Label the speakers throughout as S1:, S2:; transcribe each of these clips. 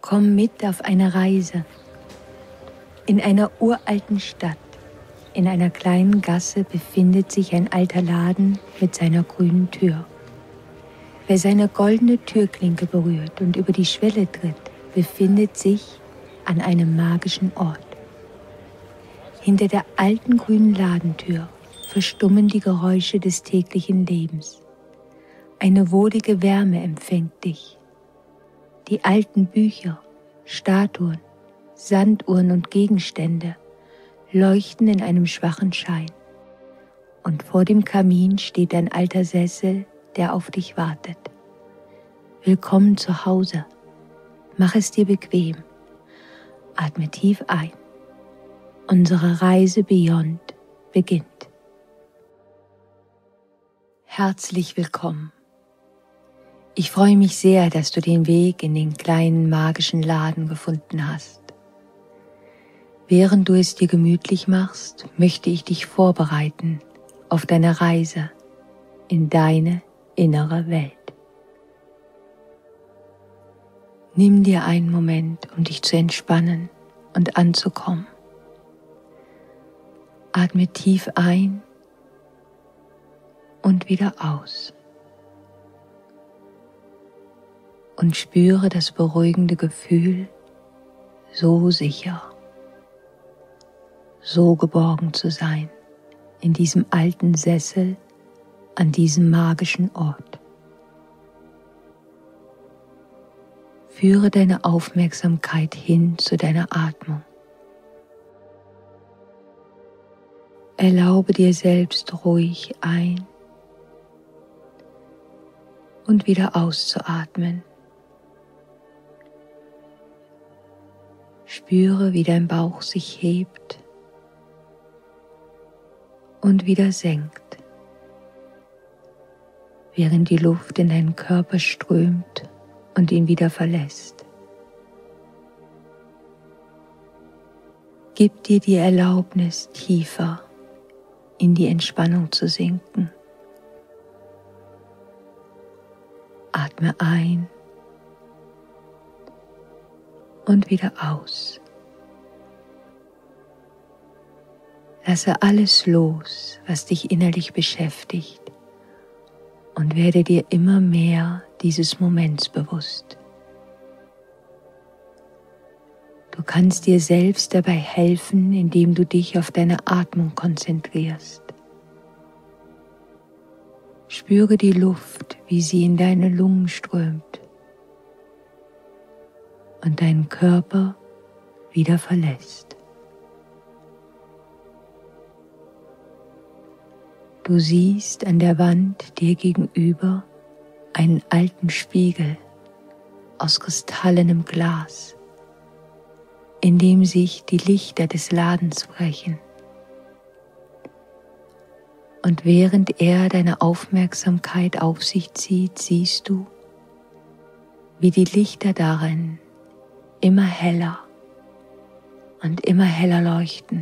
S1: Komm mit auf eine Reise. In einer uralten Stadt, in einer kleinen Gasse befindet sich ein alter Laden mit seiner grünen Tür. Wer seine goldene Türklinke berührt und über die Schwelle tritt, befindet sich an einem magischen Ort. Hinter der alten grünen Ladentür verstummen die Geräusche des täglichen Lebens. Eine wohlige Wärme empfängt dich. Die alten Bücher, Statuen, Sanduhren und Gegenstände leuchten in einem schwachen Schein. Und vor dem Kamin steht ein alter Sessel, der auf dich wartet. Willkommen zu Hause. Mach es dir bequem. Atme tief ein. Unsere Reise Beyond beginnt. Herzlich willkommen. Ich freue mich sehr, dass du den Weg in den kleinen magischen Laden gefunden hast. Während du es dir gemütlich machst, möchte ich dich vorbereiten auf deine Reise in deine innere Welt. Nimm dir einen Moment, um dich zu entspannen und anzukommen. Atme tief ein und wieder aus. Und spüre das beruhigende Gefühl, so sicher, so geborgen zu sein in diesem alten Sessel an diesem magischen Ort. Führe deine Aufmerksamkeit hin zu deiner Atmung. Erlaube dir selbst ruhig ein- und wieder auszuatmen. Spüre, wie dein Bauch sich hebt und wieder senkt, während die Luft in deinen Körper strömt und ihn wieder verlässt. Gib dir die Erlaubnis, tiefer in die Entspannung zu sinken. Atme ein und wieder aus. Lasse alles los, was dich innerlich beschäftigt, und werde dir immer mehr dieses Moments bewusst. Du kannst dir selbst dabei helfen, indem du dich auf deine Atmung konzentrierst. Spüre die Luft, wie sie in deine Lungen strömt und deinen Körper wieder verlässt. Du siehst an der Wand dir gegenüber einen alten Spiegel aus kristallenem Glas, in dem sich die Lichter des Ladens brechen. Und während er deine Aufmerksamkeit auf sich zieht, siehst du, wie die Lichter darin immer heller und immer heller leuchten.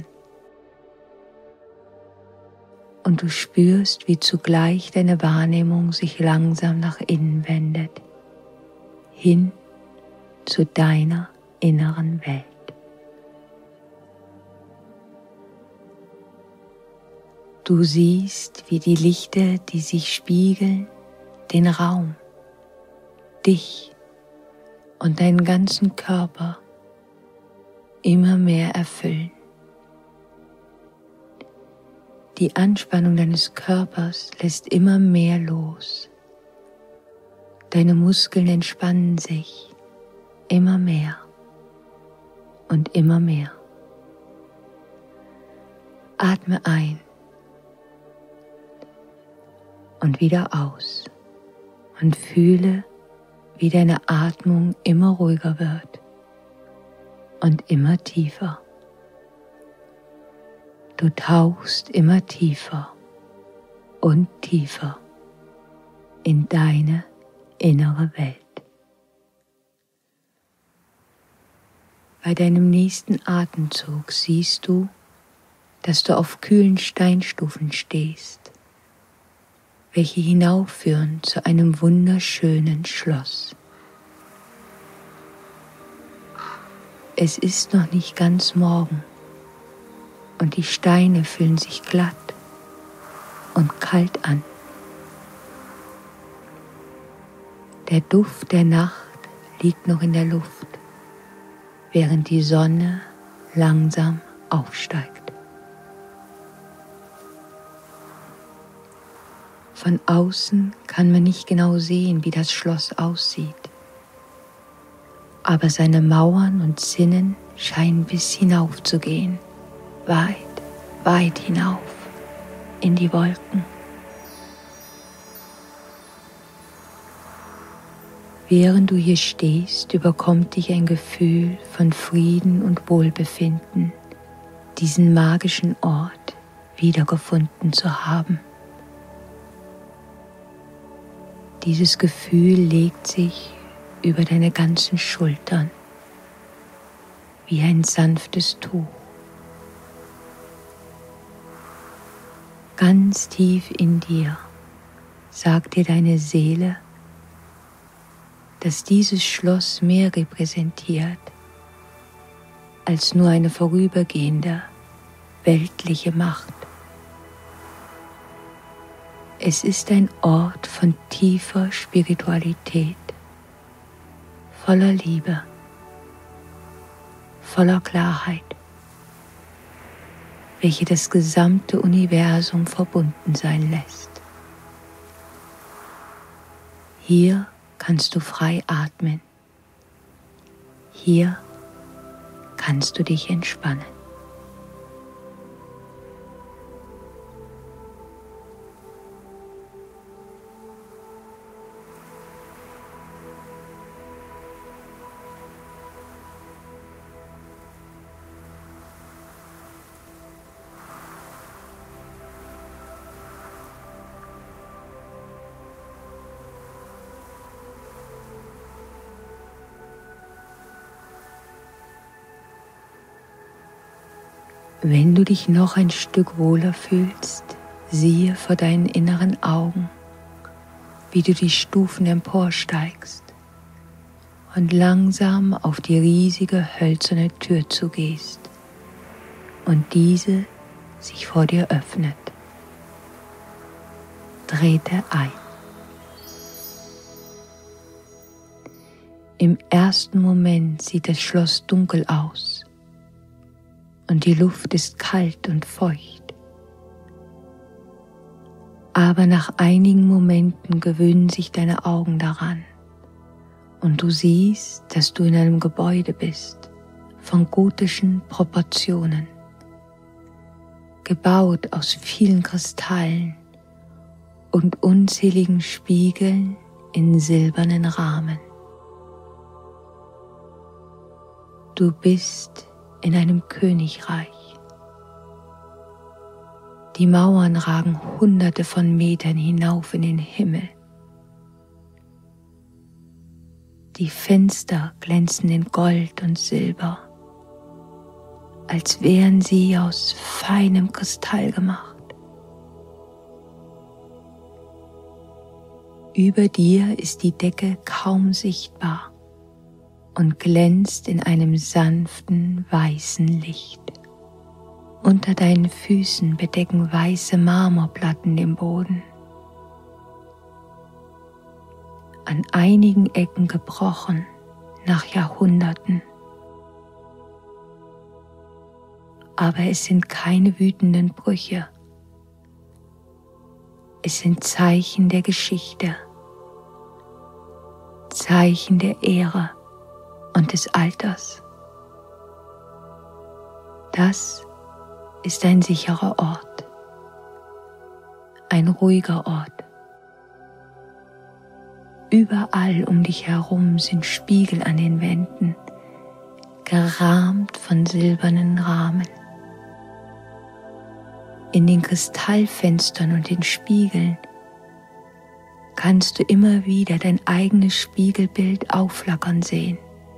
S1: Und du spürst, wie zugleich deine Wahrnehmung sich langsam nach innen wendet, hin zu deiner inneren Welt. Du siehst, wie die Lichter, die sich spiegeln, den Raum, dich und deinen ganzen Körper immer mehr erfüllen. Die Anspannung deines Körpers lässt immer mehr los. Deine Muskeln entspannen sich immer mehr und immer mehr. Atme ein und wieder aus und fühle, wie deine Atmung immer ruhiger wird und immer tiefer. Du tauchst immer tiefer und tiefer in deine innere Welt. Bei deinem nächsten Atemzug siehst du, dass du auf kühlen Steinstufen stehst, welche hinaufführen zu einem wunderschönen Schloss. Es ist noch nicht ganz Morgen und die Steine fühlen sich glatt und kalt an. Der Duft der Nacht liegt noch in der Luft, während die Sonne langsam aufsteigt. Von außen kann man nicht genau sehen, wie das Schloss aussieht, aber seine Mauern und Zinnen scheinen bis hinauf zu gehen, weit, weit hinauf in die Wolken. Während du hier stehst, überkommt dich ein Gefühl von Frieden und Wohlbefinden, diesen magischen Ort wiedergefunden zu haben. Dieses Gefühl legt sich über deine ganzen Schultern wie ein sanftes Tuch. Ganz tief in dir sagt dir deine Seele, dass dieses Schloss mehr repräsentiert als nur eine vorübergehende weltliche Macht. Es ist ein Ort von tiefer Spiritualität, voller Liebe, voller Klarheit, welche das gesamte Universum verbunden sein lässt. Hier kannst du frei atmen. Hier kannst du dich entspannen. Wenn du dich noch ein Stück wohler fühlst, siehe vor deinen inneren Augen, wie du die Stufen emporsteigst und langsam auf die riesige hölzerne Tür zugehst und diese sich vor dir öffnet. Trete ein. Im ersten Moment sieht das Schloss dunkel aus. Und die Luft ist kalt und feucht. Aber nach einigen Momenten gewöhnen sich deine Augen daran und du siehst, dass du in einem Gebäude bist, von gotischen Proportionen, gebaut aus vielen Kristallen und unzähligen Spiegeln in silbernen Rahmen. Du bist in einem Königreich. Die Mauern ragen Hunderte von Metern hinauf in den Himmel. Die Fenster glänzen in Gold und Silber, als wären sie aus feinem Kristall gemacht. Über dir ist die Decke kaum sichtbar und glänzt in einem sanften, weißen Licht. Unter deinen Füßen bedecken weiße Marmorplatten den Boden. An einigen Ecken gebrochen nach Jahrhunderten. Aber es sind keine wütenden Brüche. Es sind Zeichen der Geschichte, Zeichen der Ehre und des Alters. Das ist ein sicherer Ort, ein ruhiger Ort. Überall um dich herum sind Spiegel an den Wänden, gerahmt von silbernen Rahmen. In den Kristallfenstern und den Spiegeln kannst du immer wieder dein eigenes Spiegelbild aufflackern sehen.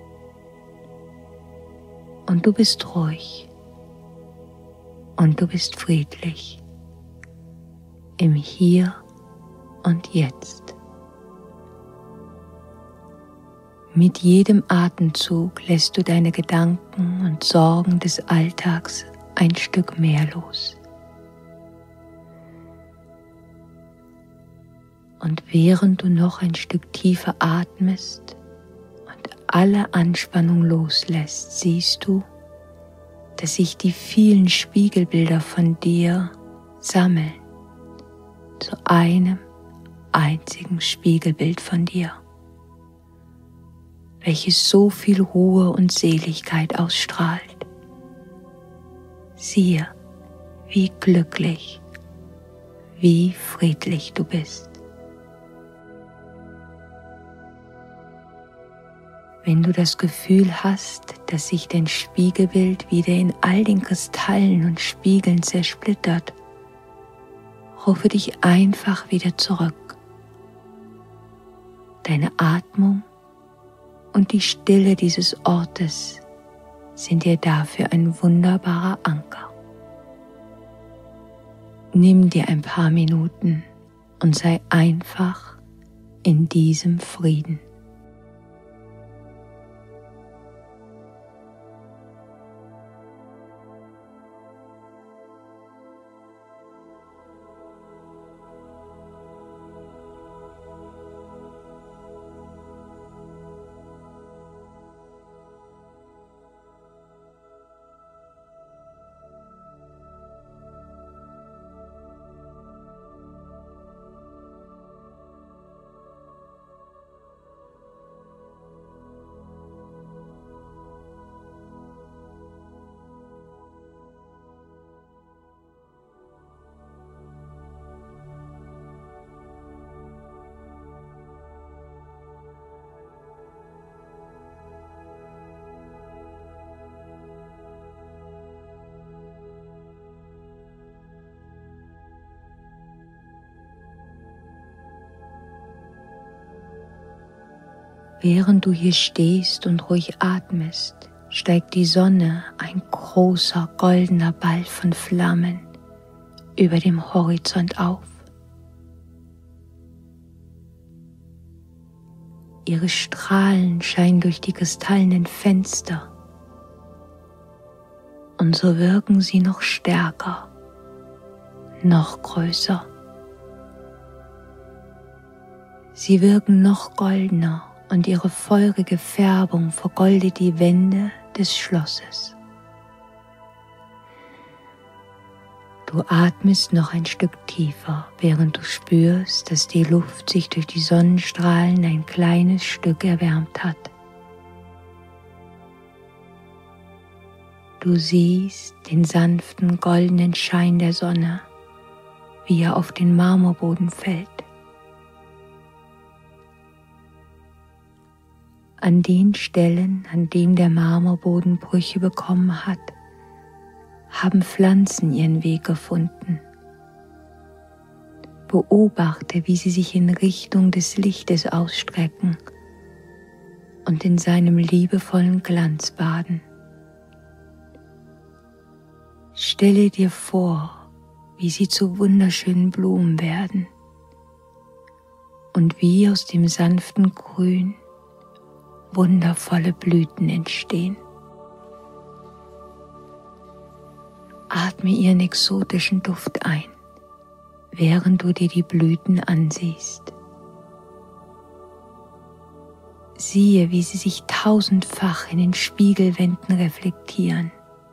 S1: Und du bist ruhig und du bist friedlich im Hier und Jetzt. Mit jedem Atemzug lässt du deine Gedanken und Sorgen des Alltags ein Stück mehr los. Und während du noch ein Stück tiefer atmest und alle Anspannung loslässt, siehst du, dass sich die vielen Spiegelbilder von dir sammeln zu einem einzigen Spiegelbild von dir, welches so viel Ruhe und Seligkeit ausstrahlt. Siehe, wie glücklich, wie friedlich du bist. Wenn du das Gefühl hast, dass sich dein Spiegelbild wieder in all den Kristallen und Spiegeln zersplittert, rufe dich einfach wieder zurück. Deine Atmung und die Stille dieses Ortes sind dir dafür ein wunderbarer Anker. Nimm dir ein paar Minuten und sei einfach in diesem Frieden. Während du hier stehst und ruhig atmest, steigt die Sonne, ein großer goldener Ball von Flammen, über dem Horizont auf. Ihre Strahlen scheinen durch die kristallenen Fenster, und so wirken sie noch stärker, noch größer. Sie wirken noch goldener, und ihre feurige Färbung vergoldet die Wände des Schlosses. Du atmest noch ein Stück tiefer, während du spürst, dass die Luft sich durch die Sonnenstrahlen ein kleines Stück erwärmt hat. Du siehst den sanften goldenen Schein der Sonne, wie er auf den Marmorboden fällt. An den Stellen, an denen der Marmorboden Brüche bekommen hat, haben Pflanzen ihren Weg gefunden. Beobachte, wie sie sich in Richtung des Lichtes ausstrecken und in seinem liebevollen Glanz baden. Stelle dir vor, wie sie zu wunderschönen Blumen werden und wie aus dem sanften Grün wundervolle Blüten entstehen. Atme ihren exotischen Duft ein, während du dir die Blüten ansiehst. Siehe, wie sie sich tausendfach in den Spiegelwänden reflektieren.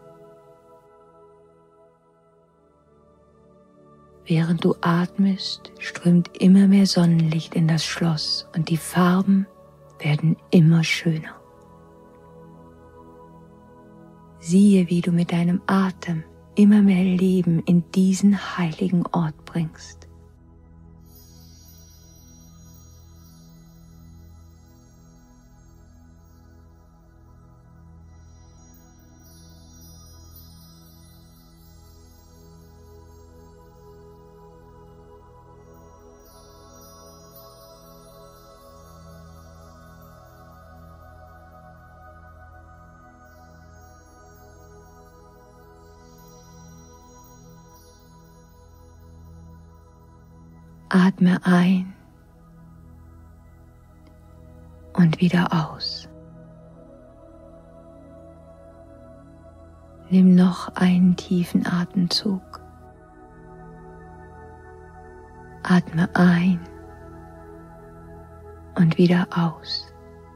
S1: Während du atmest, strömt immer mehr Sonnenlicht in das Schloss und die Farben werden immer schöner. Siehe, wie du mit deinem Atem immer mehr Leben in diesen heiligen Ort bringst. Atme ein und wieder aus. Nimm noch einen tiefen Atemzug. Atme ein und wieder aus.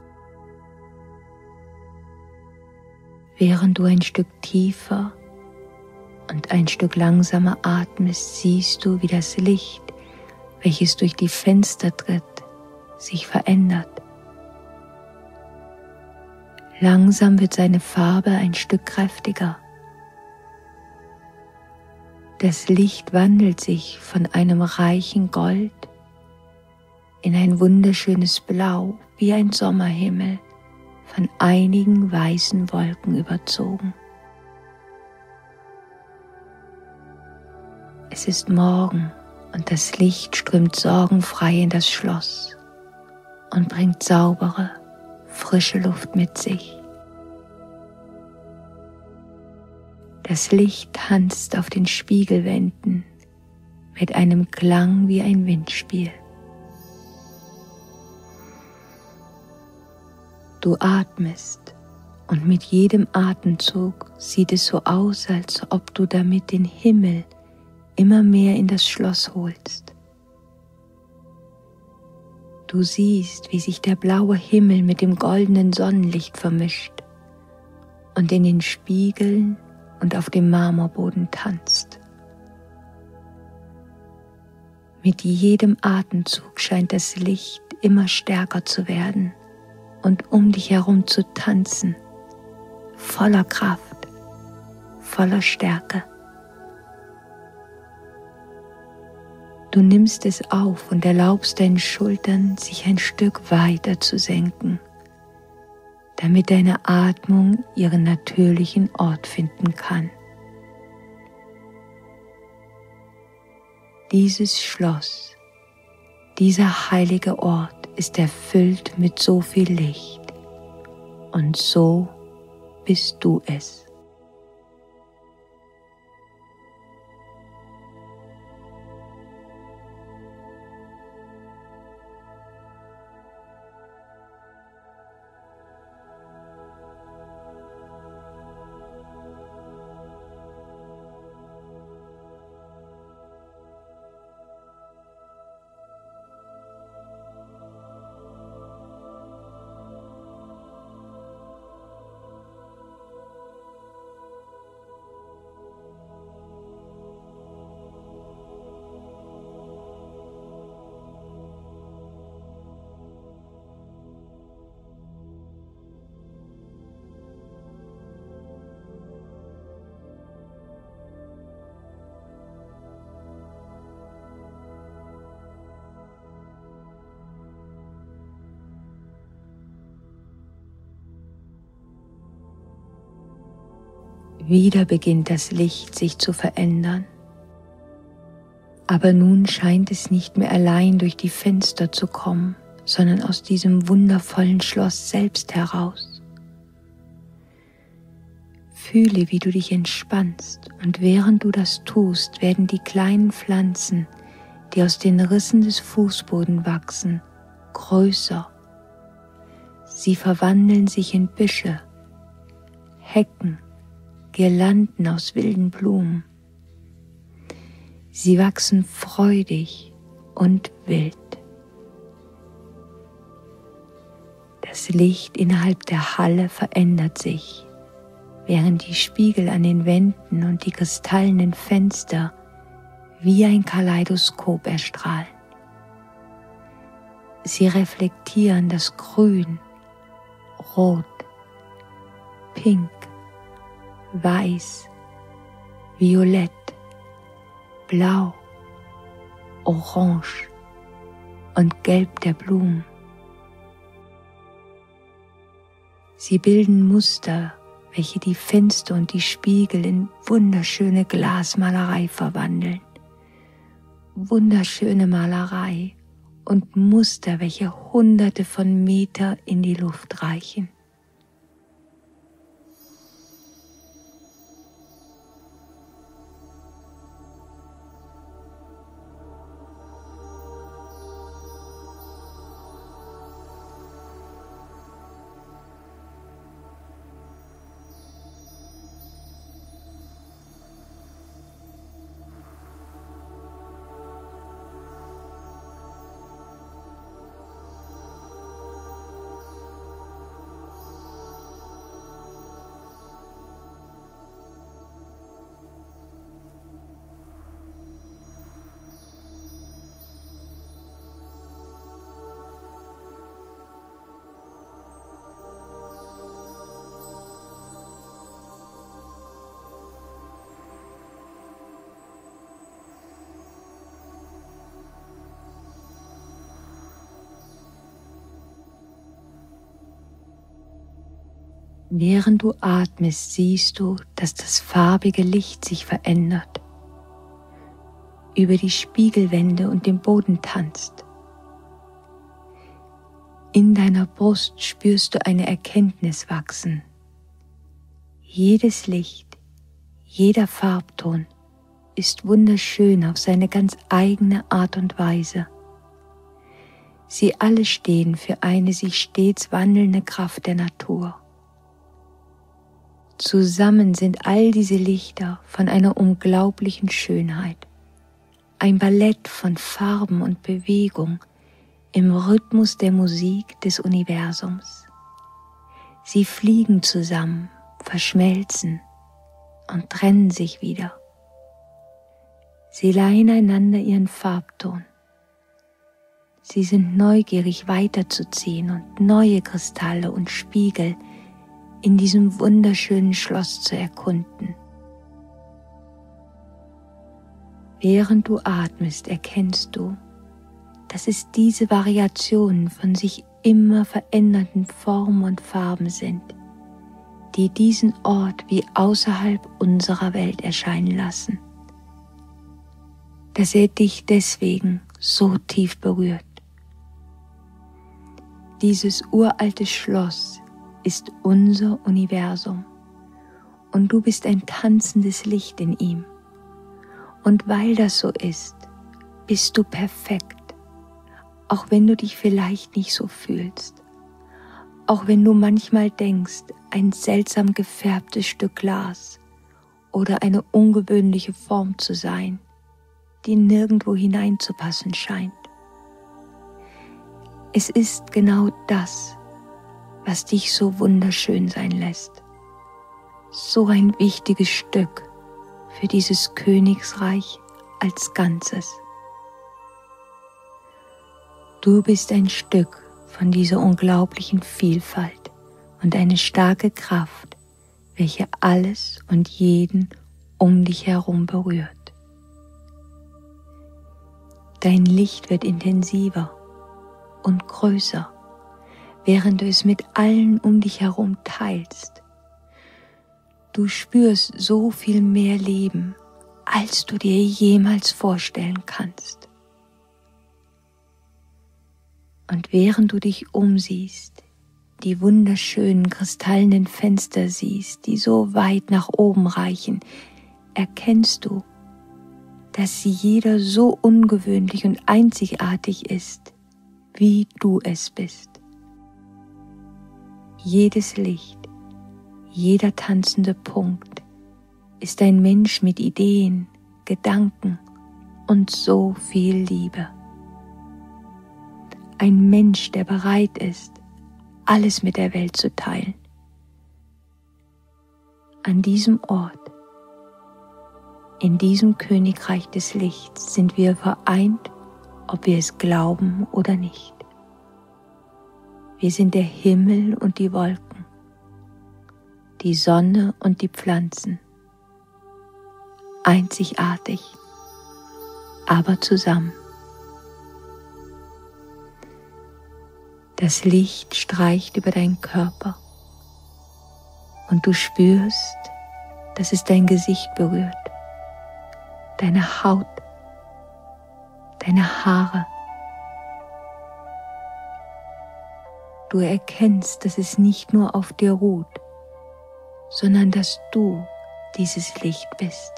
S1: Während du ein Stück tiefer und ein Stück langsamer atmest, siehst du, wie das Licht, welches durch die Fenster tritt, sich verändert. Langsam wird seine Farbe ein Stück kräftiger. Das Licht wandelt sich von einem reichen Gold in ein wunderschönes Blau, wie ein Sommerhimmel, von einigen weißen Wolken überzogen. Es ist Morgen und das Licht strömt sorgenfrei in das Schloss und bringt saubere, frische Luft mit sich. Das Licht tanzt auf den Spiegelwänden mit einem Klang wie ein Windspiel. Du atmest und mit jedem Atemzug sieht es so aus, als ob du damit den Himmel immer mehr in das Schloss holst. Du siehst, wie sich der blaue Himmel mit dem goldenen Sonnenlicht vermischt und in den Spiegeln und auf dem Marmorboden tanzt. Mit jedem Atemzug scheint das Licht immer stärker zu werden und um dich herum zu tanzen, voller Kraft, voller Stärke. Du nimmst es auf und erlaubst deinen Schultern, sich ein Stück weiter zu senken, damit deine Atmung ihren natürlichen Ort finden kann. Dieses Schloss, dieser heilige Ort ist erfüllt mit so viel Licht und so bist du es. Wieder beginnt das Licht sich zu verändern. Aber nun scheint es nicht mehr allein durch die Fenster zu kommen, sondern aus diesem wundervollen Schloss selbst heraus. Fühle, wie du dich entspannst, und während du das tust, werden die kleinen Pflanzen, die aus den Rissen des Fußbodens wachsen, größer. Sie verwandeln sich in Büsche, Hecken, Girlanden aus wilden Blumen. Sie wachsen freudig und wild. Das Licht innerhalb der Halle verändert sich, während die Spiegel an den Wänden und die kristallenen Fenster wie ein Kaleidoskop erstrahlen. Sie reflektieren das Grün, Rot, Pink, Weiß, Violett, Blau, Orange und Gelb der Blumen. Sie bilden Muster, welche die Fenster und die Spiegel in wunderschöne Glasmalerei verwandeln. Wunderschöne Malerei und Muster, welche Hunderte von Meter in die Luft reichen. Während du atmest, siehst du, dass das farbige Licht sich verändert, über die Spiegelwände und den Boden tanzt. In deiner Brust spürst du eine Erkenntnis wachsen. Jedes Licht, jeder Farbton ist wunderschön auf seine ganz eigene Art und Weise. Sie alle stehen für eine sich stets wandelnde Kraft der Natur. Zusammen sind all diese Lichter von einer unglaublichen Schönheit, ein Ballett von Farben und Bewegung im Rhythmus der Musik des Universums. Sie fliegen zusammen, verschmelzen und trennen sich wieder. Sie leihen einander ihren Farbton. Sie sind neugierig weiterzuziehen und neue Kristalle und Spiegel in diesem wunderschönen Schloss zu erkunden. Während du atmest, erkennst du, dass es diese Variationen von sich immer verändernden Formen und Farben sind, die diesen Ort wie außerhalb unserer Welt erscheinen lassen. Dass er dich deswegen so tief berührt. Dieses uralte Schloss ist unser Universum und du bist ein tanzendes Licht in ihm. Und weil das so ist, bist du perfekt, auch wenn du dich vielleicht nicht so fühlst, auch wenn du manchmal denkst, ein seltsam gefärbtes Stück Glas oder eine ungewöhnliche Form zu sein, die nirgendwo hineinzupassen scheint. Es ist genau das, was dich so wunderschön sein lässt. So ein wichtiges Stück für dieses Königsreich als Ganzes. Du bist ein Stück von dieser unglaublichen Vielfalt und eine starke Kraft, welche alles und jeden um dich herum berührt. Dein Licht wird intensiver und größer, während du es mit allen um dich herum teilst. Du spürst so viel mehr Leben, als du dir jemals vorstellen kannst. Und während du dich umsiehst, die wunderschönen kristallenen Fenster siehst, die so weit nach oben reichen, erkennst du, dass jeder so ungewöhnlich und einzigartig ist, wie du es bist. Jedes Licht, jeder tanzende Punkt ist ein Mensch mit Ideen, Gedanken und so viel Liebe. Ein Mensch, der bereit ist, alles mit der Welt zu teilen. An diesem Ort, in diesem Königreich des Lichts sind wir vereint, ob wir es glauben oder nicht. Wir sind der Himmel und die Wolken, die Sonne und die Pflanzen. Einzigartig, aber zusammen. Das Licht streicht über deinen Körper und du spürst, dass es dein Gesicht berührt, deine Haut, deine Haare. Du erkennst, dass es nicht nur auf dir ruht, sondern dass du dieses Licht bist.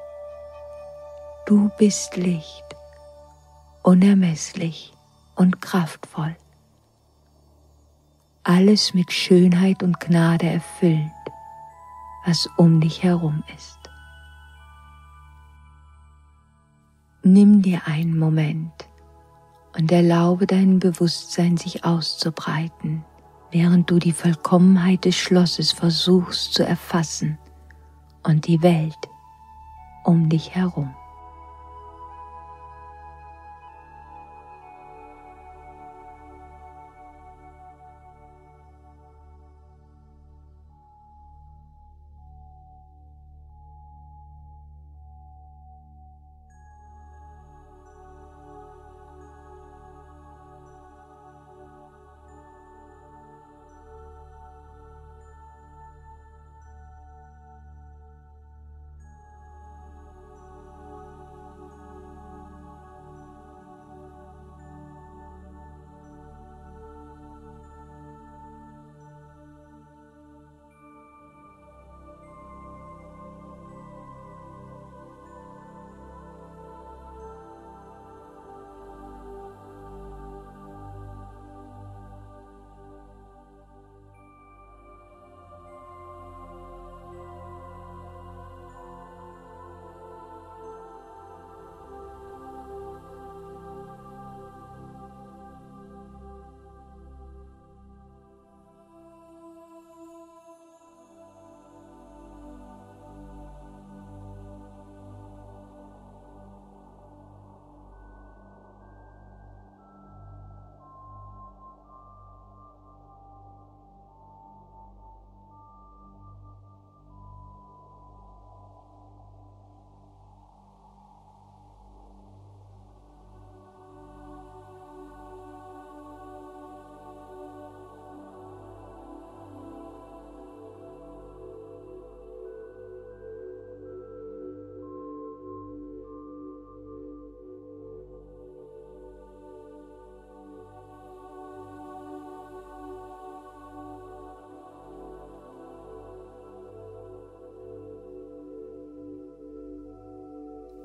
S1: Du bist Licht, unermesslich und kraftvoll. Alles mit Schönheit und Gnade erfüllend, was um dich herum ist. Nimm dir einen Moment und erlaube deinem Bewusstsein sich auszubreiten, während du die Vollkommenheit des Schlosses versuchst zu erfassen und die Welt um dich herum.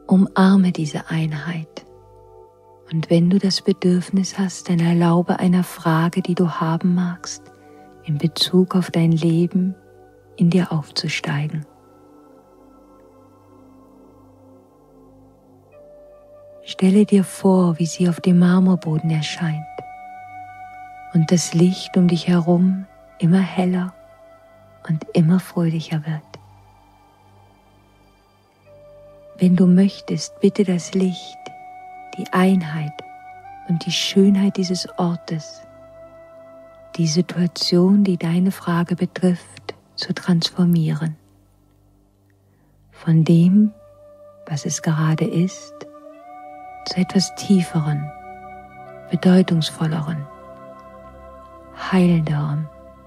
S1: Umarme diese Einheit. Und wenn du das Bedürfnis hast, dann erlaube einer Frage, die du haben magst, in Bezug auf dein Leben in dir aufzusteigen. Stelle dir vor, wie sie auf dem Marmorboden erscheint und das Licht um dich herum immer heller und immer fröhlicher wird. Wenn du möchtest, bitte das Licht, die Einheit und die Schönheit dieses Ortes, die Situation, die deine Frage betrifft, zu transformieren. Von dem, was es gerade ist, zu etwas Tieferen, Bedeutungsvolleren, Heilenderen.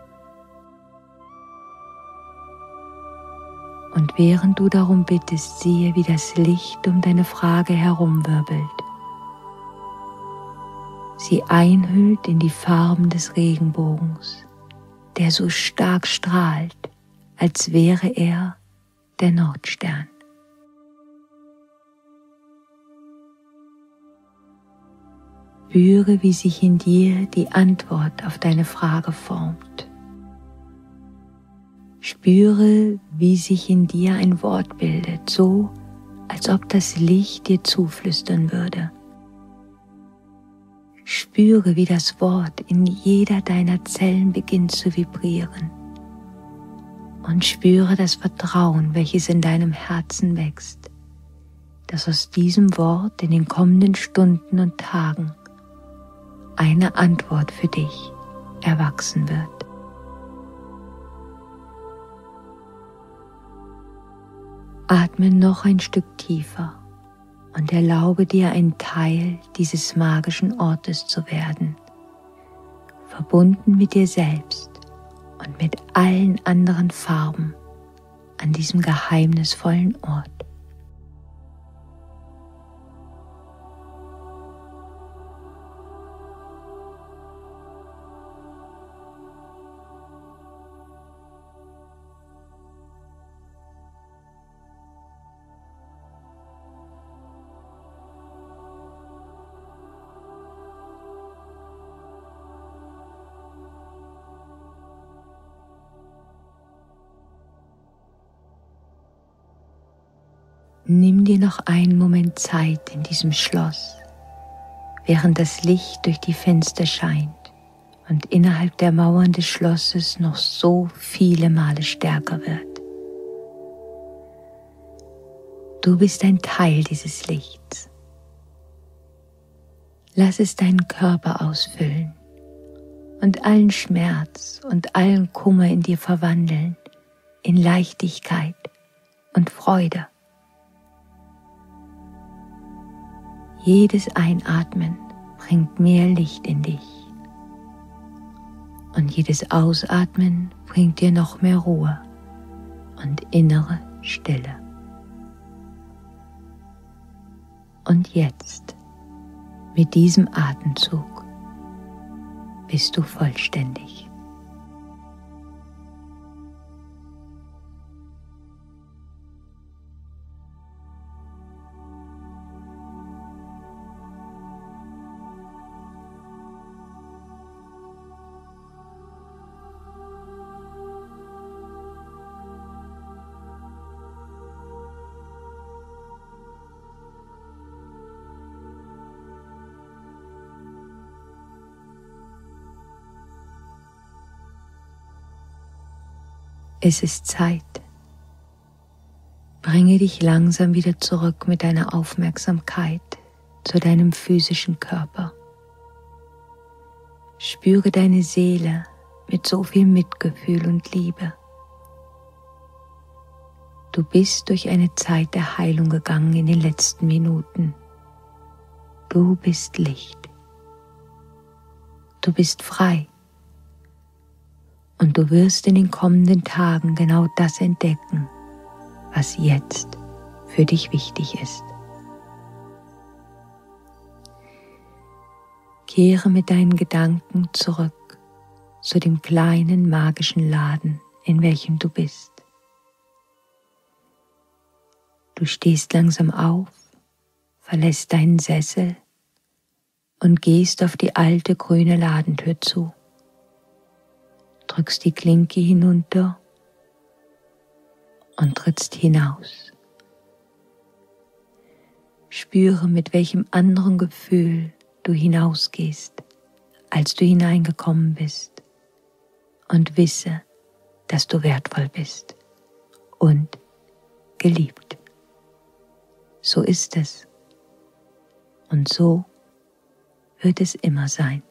S1: Und während du darum bittest, siehe, wie das Licht um deine Frage herumwirbelt. Sie einhüllt in die Farben des Regenbogens, der so stark strahlt, als wäre er der Nordstern. Spüre, wie sich in dir die Antwort auf deine Frage formt. Spüre, wie sich in dir ein Wort bildet, so als ob das Licht dir zuflüstern würde. Spüre, wie das Wort in jeder deiner Zellen beginnt zu vibrieren. Und spüre das Vertrauen, welches in deinem Herzen wächst, dass aus diesem Wort in den kommenden Stunden und Tagen eine Antwort für dich erwachsen wird. Atme noch ein Stück tiefer und erlaube dir, ein Teil dieses magischen Ortes zu werden, verbunden mit dir selbst und mit allen anderen Farben an diesem geheimnisvollen Ort. Nimm dir noch einen Moment Zeit in diesem Schloss, während das Licht durch die Fenster scheint und innerhalb der Mauern des Schlosses noch so viele Male stärker wird. Du bist ein Teil dieses Lichts. Lass es deinen Körper ausfüllen und allen Schmerz und allen Kummer in dir verwandeln in Leichtigkeit und Freude. Jedes Einatmen bringt mehr Licht in dich und jedes Ausatmen bringt dir noch mehr Ruhe und innere Stille. Und jetzt, mit diesem Atemzug, bist du vollständig. Es ist Zeit. Bringe dich langsam wieder zurück mit deiner Aufmerksamkeit zu deinem physischen Körper. Spüre deine Seele mit so viel Mitgefühl und Liebe. Du bist durch eine Zeit der Heilung gegangen in den letzten Minuten. Du bist Licht. Du bist frei. Und du wirst in den kommenden Tagen genau das entdecken, was jetzt für dich wichtig ist. Kehre mit deinen Gedanken zurück zu dem kleinen magischen Laden, in welchem du bist. Du stehst langsam auf verlässt deinen Sessel und gehst auf die alte grüne Ladentür zu, drückst die Klinke hinunter und trittst hinaus. Spüre, mit welchem anderen Gefühl du hinausgehst, als du hineingekommen bist, und wisse, dass du wertvoll bist und geliebt. So ist es und so wird es immer sein.